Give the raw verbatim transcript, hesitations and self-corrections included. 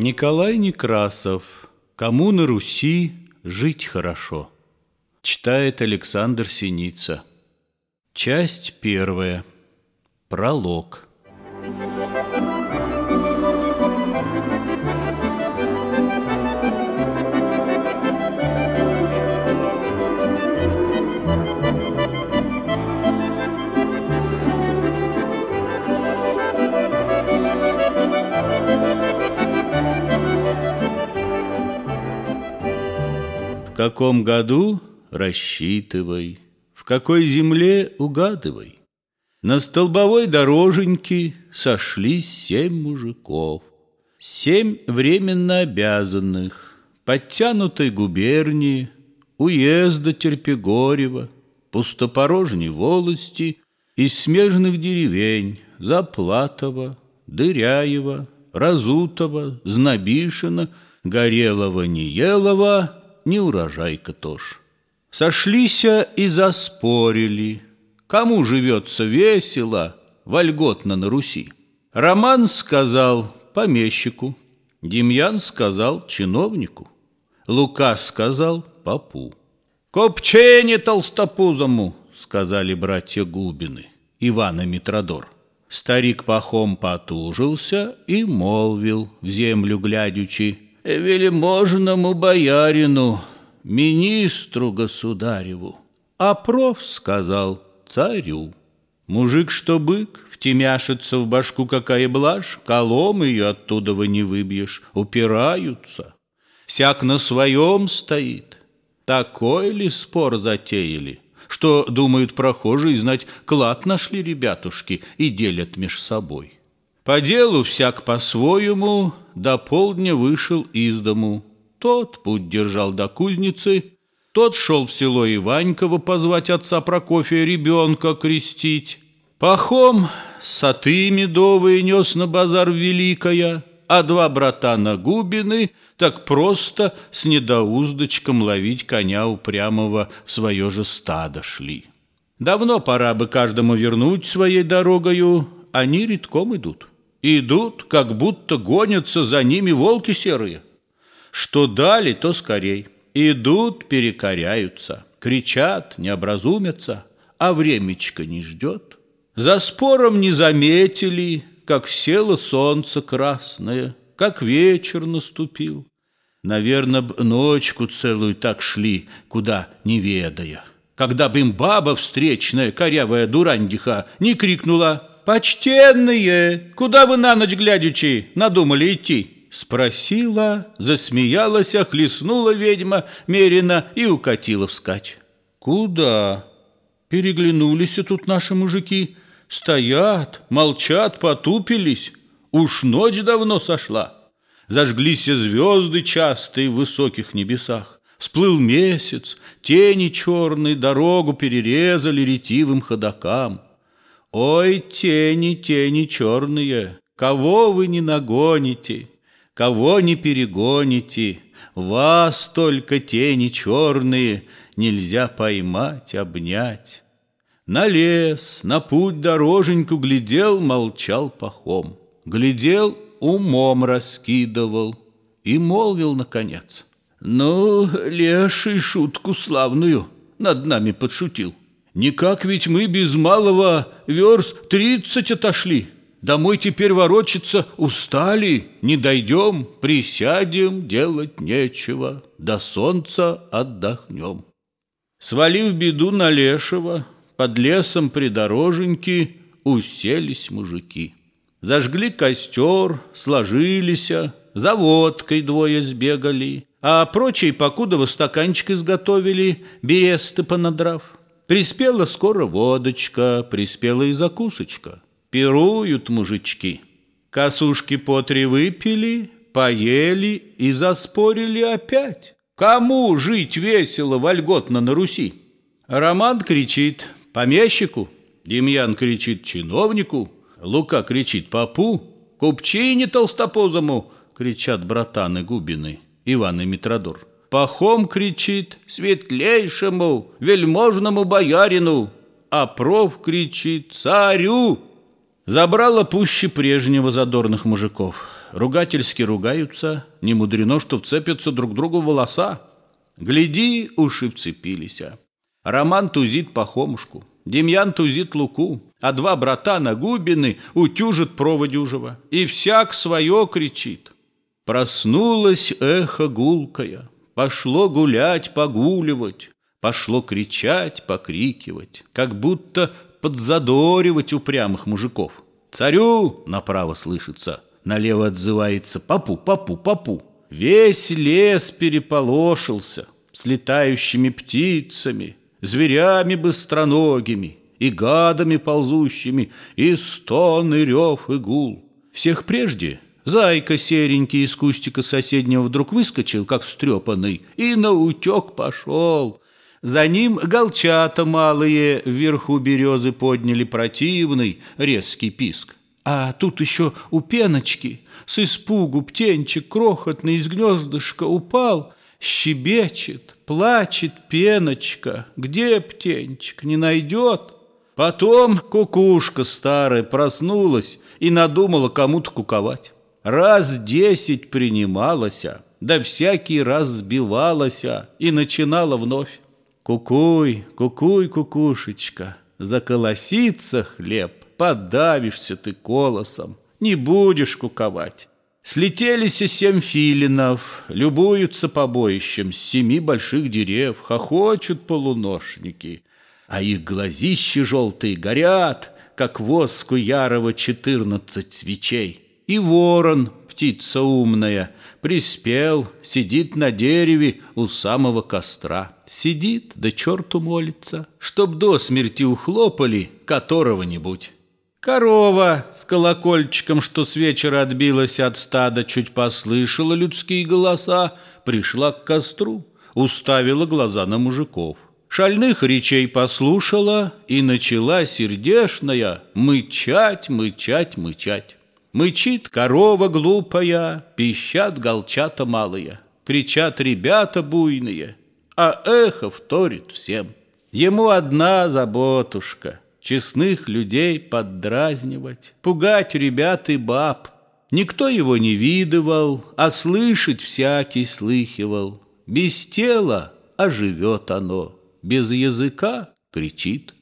Николай Некрасов. Кому на Руси жить хорошо? Читает Александр Синица. Часть первая. Пролог. В каком году рассчитывай, в какой земле угадывай. На столбовой дороженьке сошлись семь мужиков, семь временно обязанных, подтянутой губернии, уезда Терпигорева, пустопорожней волости, из смежных деревень Заплатова, Дыряева, Разутова, Знобишина, Горелого-Неелова, неурожайка тоже. Сошлися и заспорили, кому живется весело, вольготно на Руси. Роман сказал помещику, Демьян сказал чиновнику, Лука сказал попу. «Копчене толстопузому!» — сказали братья Губины, Иван и Митродор. Старик Пахом потужился и молвил, в землю глядячи: «Велиможному боярину, министру государеву». А проф сказал царю. Мужик, что бык, втемяшится в башку какая блажь, колом ее оттуда вы не выбьешь, упираются. Всяк на своем стоит. Такой ли спор затеяли, что, думают прохожие, знать, клад нашли ребятушки и делят меж собой. По делу всяк по-своему до полдня вышел из дому. Тот путь держал до кузницы, тот шел в село Иваньково позвать отца Прокофия ребенка крестить. Пахом соты медовые нес на базар Великая, а два братана Губины так просто с недоуздочком ловить коня упрямого в свое же стадо шли. Давно пора бы каждому вернуть своей дорогою, они редком идут. Идут, как будто гонятся за ними волки серые. Что дали, то скорей. Идут, перекоряются, кричат, не образумятся, а времечко не ждет. За спором не заметили, как село солнце красное, как вечер наступил. Наверно, б ночку целую так шли, куда не ведая. Когда б им баба встречная, корявая дурандиха, не крикнула: «Почтенные, куда вы на ночь глядячи надумали идти?» Спросила, засмеялась, хлестнула ведьма меренно и укатила вскачь. «Куда?» Переглянулись тут наши мужики. Стоят, молчат, потупились. Уж ночь давно сошла. Зажглись звезды частые в высоких небесах. Всплыл месяц, тени черные дорогу перерезали ретивым ходокам. Ой, тени, тени черные, кого вы не нагоните, кого не перегоните, вас только тени черные нельзя поймать, обнять. На лес, на путь дороженьку глядел, молчал Пахом. Глядел, умом раскидывал и молвил наконец: «Ну, леший шутку славную над нами подшутил. Никак ведь мы без малого верст тридцать отошли. Домой теперь ворочаться устали. Не дойдем, присядем, делать нечего. До солнца отдохнем». Свалив беду на лешего, под лесом при дороженьке уселись мужики. Зажгли костер, сложились, за водкой двое сбегали, а прочие покудово стаканчик изготовили, бересты понадрав. Приспела скоро водочка, приспела и закусочка. Пируют мужички. Косушки по три выпили, поели и заспорили опять. Кому жить весело, вольготно на Руси? Роман кричит помещику, Демьян кричит чиновнику, Лука кричит попу, купчине толстопузому кричат братаны Губины, Иван и Митродор. Пахом кричит светлейшему, вельможному боярину, а проф кричит царю. Забрало пуще прежнего задорных мужиков. ругательски ругаются, не мудрено, что вцепятся друг другу в волоса. Гляди, уши вцепились. Роман тузит Пахомушку, Демьян тузит Луку, а два брата Нагубины утюжат Проводюжева, и всяк свое кричит. Проснулось эхо гулкое, пошло гулять, погуливать, пошло кричать, покрикивать, как будто подзадоривать упрямых мужиков. Царю направо слышится, налево отзывается попу, попу, попу. Весь лес переполошился с летающими птицами, зверями быстроногими и гадами ползущими, и стон, и рев, и гул. Всех прежде зайка серенький из кустика соседнего вдруг выскочил, как встрепанный, и наутек пошел. За ним голчата малые вверху березы подняли противный резкий писк. А тут еще у пеночки с испугу птенчик крохотный из гнездышка упал, щебечет, плачет пеночка. Где птенчик, не найдет? Потом кукушка старая проснулась и надумала кому-то куковать. Раз десять принималася, да всякий раз сбивалася и начинала вновь. Кукуй, кукуй, кукушечка, заколосится хлеб, подавишься ты колосом, не будешь куковать. Слетелись семь филинов, любуются побоищем с семи больших дерев, хохочут полуношники, а их глазищи желтые горят, как воску ярого четырнадцать свечей. И ворон, птица умная, приспел, сидит на дереве у самого костра. Сидит, да черту молится, чтоб до смерти ухлопали которого-нибудь. Корова с колокольчиком, что с вечера отбилась от стада, чуть послышала людские голоса, пришла к костру, уставила глаза на мужиков. Шальных речей послушала и начала сердешная мычать, мычать, мычать. Мычит корова глупая, пищат голчата малые, кричат ребята буйные, а эхо вторит всем. Ему одна заботушка — честных людей поддразнивать, пугать ребят и баб. Никто его не видывал, а слышать всякий слыхивал. Без тела оживет оно, без языка кричит.